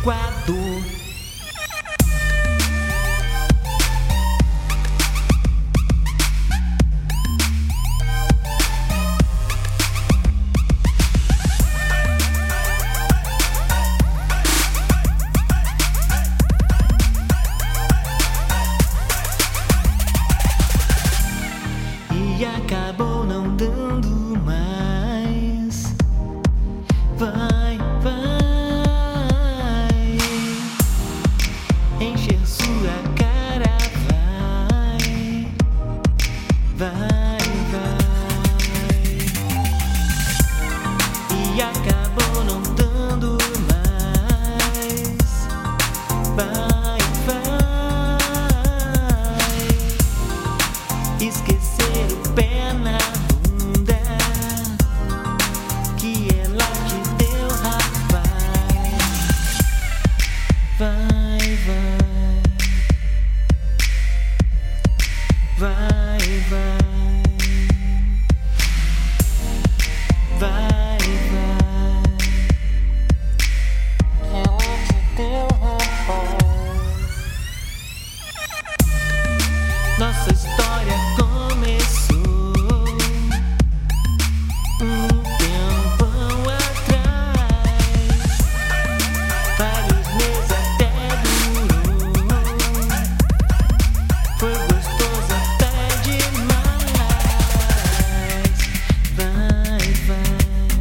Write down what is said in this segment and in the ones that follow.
Equador. E acabou não dando mais. Vai, vai encher sua cara. Vai, vai, vai. E acabou não dando mais. Vai, vai esquecer o pé na bunda que ela te deu, rapaz. Vai, vai, vai, vai, vai, vai, que ela te deu, rapaz. Nossa história começou um tempão atrás. Vários meses até durou. Foi gostoso até demais. Vai, vai,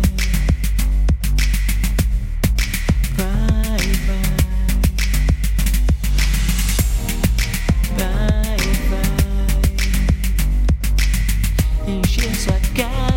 vai, vai, vai, vai encher sua cara.